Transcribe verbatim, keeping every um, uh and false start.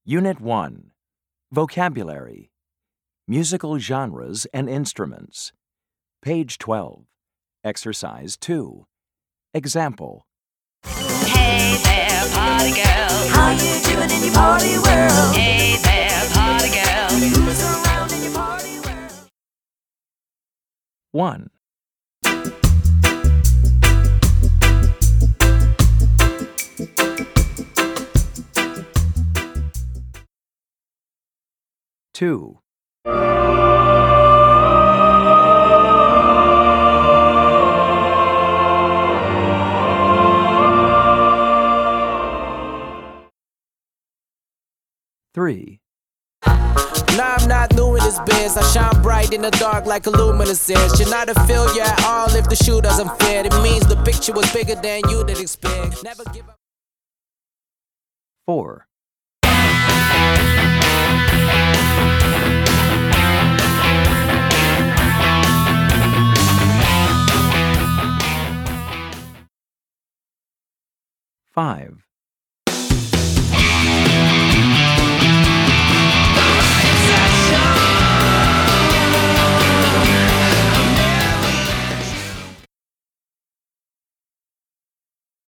Unit one. Vocabulary. Musical genres and instruments. Page twelve. Exercise two. Example. Hey there, party girl. How you doing in your party world? Hey there, party girl. Who's around in your party world? one. two. three. Nah, I'm not new in this biz. I shine bright in the dark like a luminescence. You're not a failure at all if the shoe doesn't fit. It means the picture was bigger than you did expect. Never give up. four. five.